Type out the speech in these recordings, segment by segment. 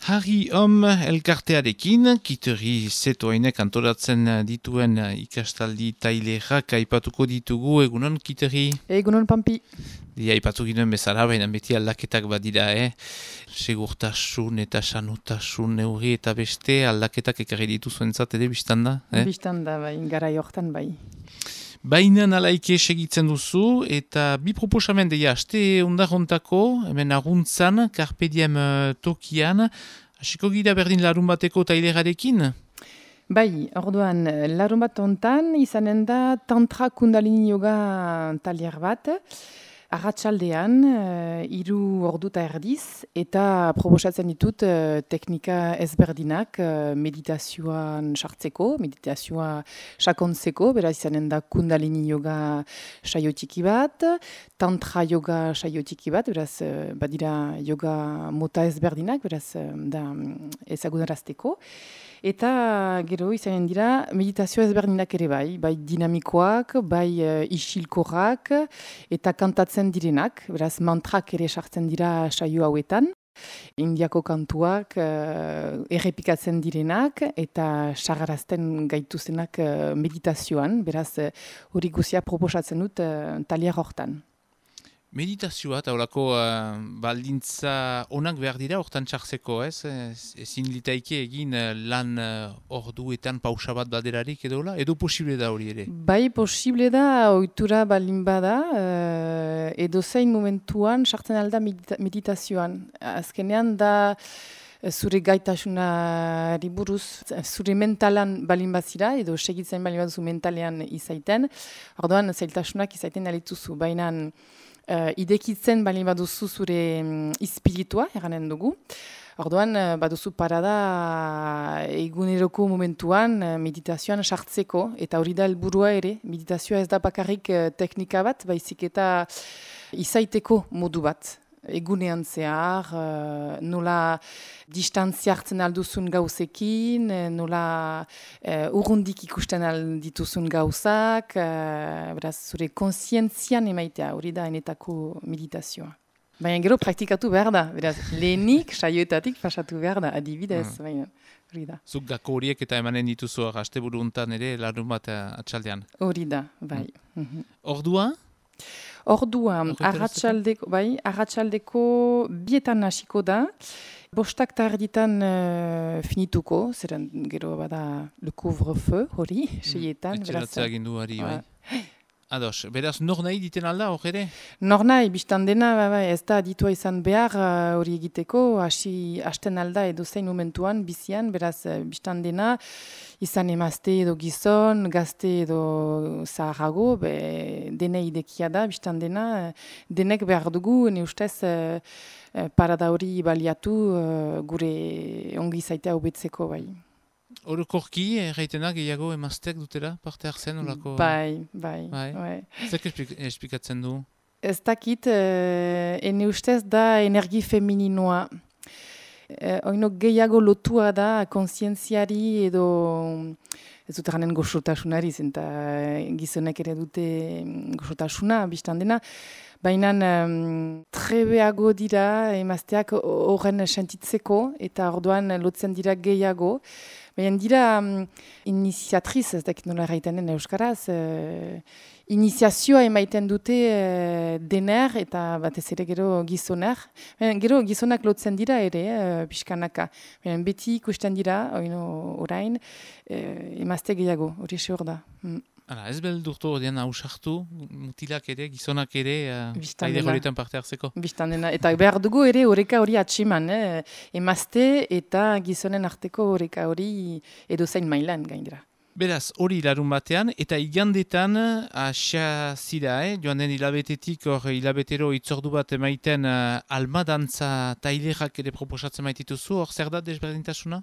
Harri Hom elkartearekin, Kiteri Zetoainek antolatzen dituen ikastaldi tailerak aipatuko ditugu, egunon Kiteri? Egunon Pampi. Aipatu ginen bezala, baina beti aldaketak badira, segurtasun eta sanutasun neurri eta beste aldaketak ekarri dituzuentzat ere biztanda? Biztanda, bai, garai hortan bai. Baina nalaike segitzen duzu, eta bi proposamen deia, aste ondarontako, hemen aguntzan, Carpe Diem tokian, hasiko gira berdin larun bateko tailerarekin? Bai, orduan, larun bat ontan, izanen da Tantra Kundalini Yoga tailer bat, arratsaldean, 3 ordu eta erdiz, eta proposatzen ditut teknika ezberdinak meditazioan sartzeko, meditazioa sakontzeko, beraz izanen da Kundalini Yoga saio txiki bat, Tantra Yoga saio txiki bat, beraz badira yoga mota ezberdinak, beraz da ezagunarazteko. Eta gero izanen dira meditazio ezberdinak ere bai dinamikoak, bai isilkorrak eta kantatzen direnak, beraz mantrak ere sartzen dira saio hauetan. Indiako kantuak errepikatzen direnak eta sagarazten gaituzenak meditazioan, beraz hori guzia proposatzen dut tailer hortan. Meditazioa eta horako baldintza onak behar dira hortan txartzeko, ez? Ezin litaike egin lan orduetan pausa bat baderarik edo posible da hori ere? Bai, posible da, ohitura baldin bada, edo zein momentuan sartzen alda meditazioan. Azkenean da zure gaitasunari buruz, zure mentalan balin bazira, edo segitzen balin baduzu mentalean izaiten, orduan zailtasunak izaiten alituzu, baina idekitzen balin baduzu zure ispiritua, eranen dugu. Orduan, baduzu parada eguneroko momentuan meditazioan sartzeko, eta hori da helburua ere, meditazioa ez da bakarrik teknika bat, baizik eta izaiteko modu bat. Egunean zehar, nola distantzia hartzen alduzun gauzekin, nola urrundik ikusten aldituzun gauzak, beraz, zure konsientzian emaitea, hori da enetako meditazioa. Baina gero praktikatu behar da, beraz, lehenik saioetatik pasatu behar da, adibidez, baina hori da. Zuk gako horiek eta emanen dituzu asteburu hontan ere larun bat atxaldean? Hori da, bai. Ordua? Ordua, arratsaldeko 2 hasiko da, 5 erditan finituko, zeren gero bada le couvre-feu hori, 6etan. Etxeratzea gindu hari, bai. Ados, beraz, nor nahi diten alda, hor ere? Nor nahi, biztan dena, ez da aditua izan behar hori egiteko, hasten alda edo zein momentuan, bizian, beraz, biztan dena, izan emazte edo gizon, gazte edo zaharago, dene idekia da, biztan dena, denek behar dugu, ne ustez, parada hori baliatu gure ongi zaitea hobetzeko, bai. Orokorki, erraitena gehiago emazteak dutera, parte hartzen olako? Bai. Zer esplikatzen du? Ez dakit, ene ustez da energi femininoa. Oino gehiago lotua da konsientziari edo, ez dut eranen goxotasunari, zenta gizonek ere dute goxotasuna, biztan dena. Baina trebeago dira emazteak horren sentitzeko eta orduan lotzen dira gehiago. Baina dira iniziatriz, ez dakit nola erraitanen euskaraz, iniziazioa emaiten dute dener eta batez ere gero gizoner. Gero gizonak lotzen dira ere, pixkanaka. Baina beti ikusten dira, orain, emazte gehiago, hori seur da. Ez beldurtu odian hausartu, mutilak ere, gizonak ere, haide horietan parte hartzeko? Bistan dena, eta behar dugu ere horeka hori atximan, emazte eta gizonen arteko horeka hori edo zain mailan gaindera. Beraz, hori larun batean, eta igandetan asia zira, joan den hilabetetik, hilabetero itzordu bat emaiten almadantza tailerak ere proposatzen maitituzu, hor zer da desberdintasuna?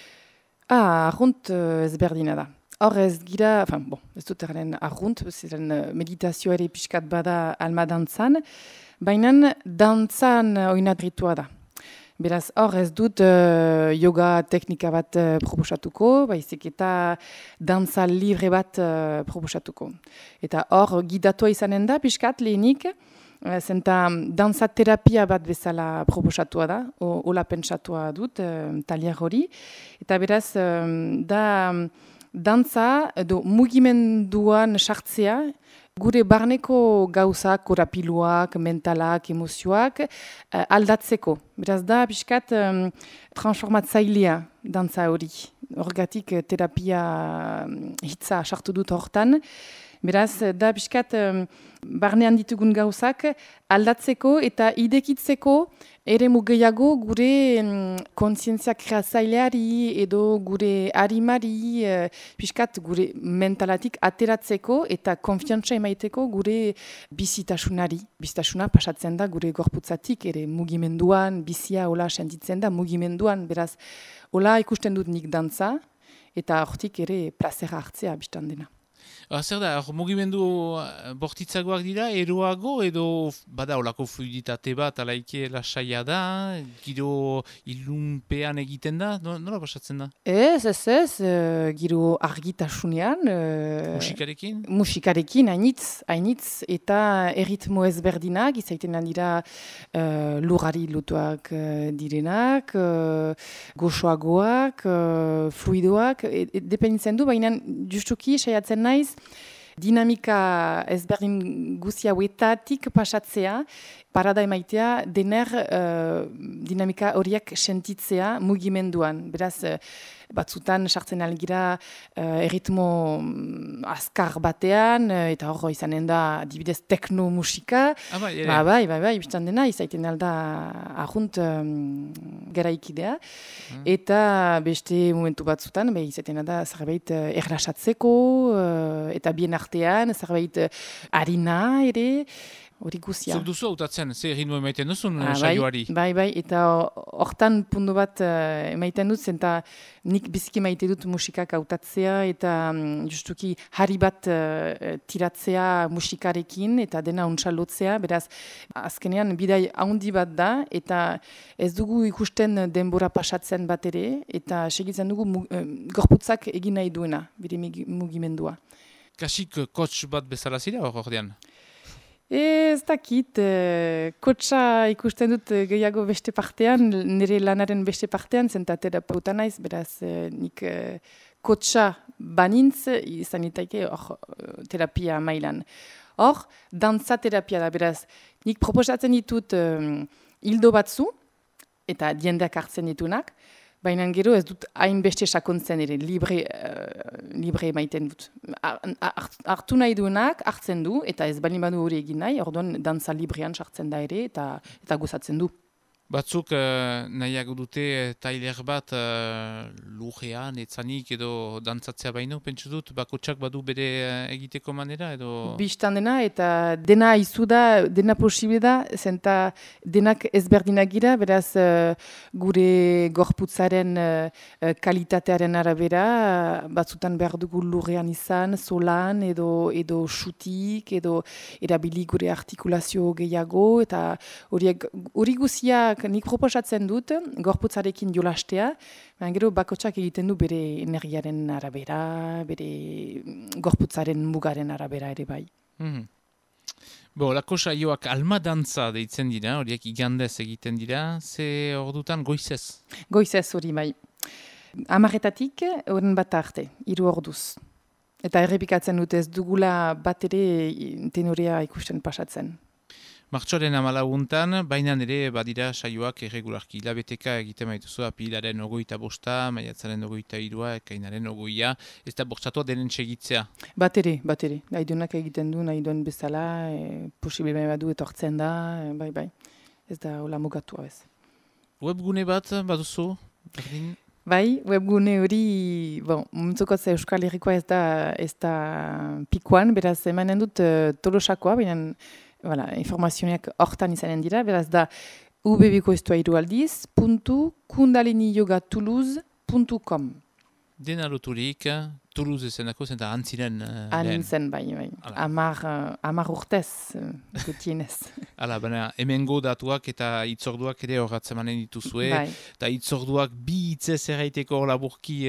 Arrunt ezberdina da. Hor ez gira, ez dut erren arrunt, ziren meditazio ere pixkat bada almadantzan, baina dantzan oinadritua da. Beraz, hor ez dut yoga teknika bat proposatuko, baizik eta dantza libre bat proposatuko. Eta hor gidatua izanen da, pixkat lehenik, Zenta dantza terapia bat bezala proposatua da, hola pentsatua dut, talier hori. Eta beraz, da dantza edo mugimenduan sartzea, gure barneko gauzak, korapiluak, mentalak, emozioak, aldatzeko. Beraz da, pixkat, transformatzailea dantza hori. Horregatik terapia hitza sartu dut hortan. Beraz, da pixkat, barnean ditugun gauzak aldatzeko eta idekitzeko ere gehiago gure kontzientzia kreatzaileari edo gure harimari pixkat gure mentalatik ateratzeko eta konfiantza emaiteko gure bizitasunari. Bizitasuna pasatzen da gure gorputzatik ere mugimenduan, bizia hola sentitzen da mugimenduan. Beraz, hola ikusten dut nik dantza eta hortik ere plazera hartzea biztan dena. Zer da, mugimendu bortitzagoak dira, eroago edo bada olako fluiditate bat alaike lasaia da, giro ilunpean egiten da, nola pasatzen da? Ez, giro argitasunean. Musikarekin? Musikarekin, hainitz, eta erritmo ezberdinak, izaiten dira lurrari lotuak direnak, goxoagoak, fluidoak, dependitzen du, baina justuki saiatzen naiz, dinamika ezberdin guzia hauetatik pasatzea, parada emaitea, dener dinamika horiek sentitzea mugimenduan. Beraz, batzutan sartzen algira erritmo azkar batean, eta hor izanen da dibidez teknomusika. Bai, biztan dena, izaiten alda ahunt geraikidea. Eta beste momentu batzutan, izaiten da zerbait erlasatzeko, eta bien artean, zerbait harina ere, hori guzia. Zuk duzu hautatzen, ze ritmo emaiten duzun saioari? Bai, eta hortan puntu bat emaiten dut, zenta nik biziki maite dut musikak hautatzea, eta justuki hari bat tiratzea musikarekin, eta dena untsalotzea, beraz, azkenean bidai handi bat da, eta ez dugu ikusten denbora pasatzen bat ere, eta segitzen dugu gorputzak egin nahi duena, bide mugimendua. Kasik coach bat bezala zira hor ordean? Ez dakit, kotxa ikusten dut gehiago beste partean, nire lanaren beste partean, zenta terapeuta naiz, beraz nik kotxa banintz, izan itaike terapia mailan. Hor, dantza terapia da, beraz, nik proposatzen ditut hildo batzu, eta diendeak hartzen ditunak, baina gero ez dut hainbeste sakontzen ere, libre maiten dut. Hartu nahi duenak, hartzen du, eta ez baldin badu hori egin nahi, orduan dantza librean sartzen da ere, eta gozatzen du. Batzuk nahiago dute tailer bat lurrean, etzanik edo dantzatzea baino, pentsu dut, bakotsak badu bere egiteko manera edo... Bistan dena, eta dena izu da, dena posible da, zenta denak ezberdinak gira, beraz gure gorputzaren kalitatearen arabera, batzutan behar dugu lurrean izan, solan, edo xutik, edo erabili gure artikulazio gehiago, eta hori guziak nik proposatzen dut, gorputzarekin jolastea, baina gero bakotsak egiten du bere energiaren arabera, bere gorputzaren mugaren arabera ere bai. Lako saioak alma dantza deitzen dira, horiek igandez egiten dira, ze ordutan goizez? Goizez hori bai. 10:00 horren bat arte, 3 orduz. Eta errepikatzen dut ez dugula bat ere tenorea ikusten pasatzen. Martxoaren 14 baina ere badira saioak erregularki hilabeteka egiten baituzu apilaren 25, maiatzaren 23, ekainaren 20, ez da bortzatua denen segitzea. Bat ere, nahi duenak egiten du, nahi duen bezala, posible badu etortzen da, bai, ez da hola mugatua ez. Webgune bat baduzu? Berdin? Bai, webgune hori, momentzoko Euskal Herrikoa ez da pikoan, beraz emanen dut Tolosakoa, baina informazioak hortan izanen dira, beraz da www.kundaliniyogatoulouse.com. Dena loturik, Toulouse ezenako zen da antziren lehen. Antzen, bai. 10 urtez, gutienez. Baina hemengo datuak eta itzorduak ere horratzemanen dituzue. Eta itzorduak bi hitzez erraiteko laburki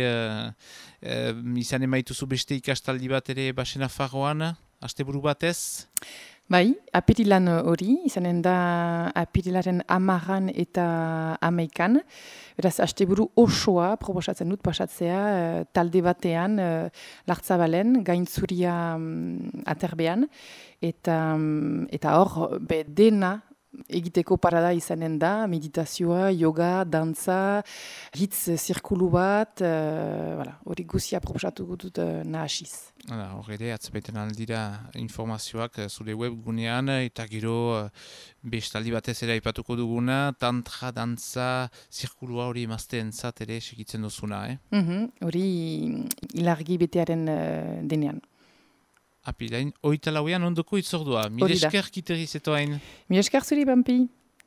izan emaituzu beste ikastaldi bat ere Basenafarroan, asteburu batez? Bai, apirilan hori, izanen da apirilaren 10 eta 11. Beraz, asteburu osoa proposatzen dut pasatzea talde batean, Lartzabalen, gaintzuria aterbean, eta hor, dena egiteko parada izanen da, meditazioa, yoga, dantza, hitz zirkulu bat, hori guzia proposatu dut nahasiz. Hor ere, atzapeiten aldira informazioak zure webgunean, eta gero bestaldi batez ere aipatuko duguna, tantra, dantza, zirkulua hori emazteentzat ere segitzen duzuna, Hori ilargi betearen denean. Apirain, 24an ondoko itzordua. Mil esker kiteriz etoain. Mil esker zuri, Bampi.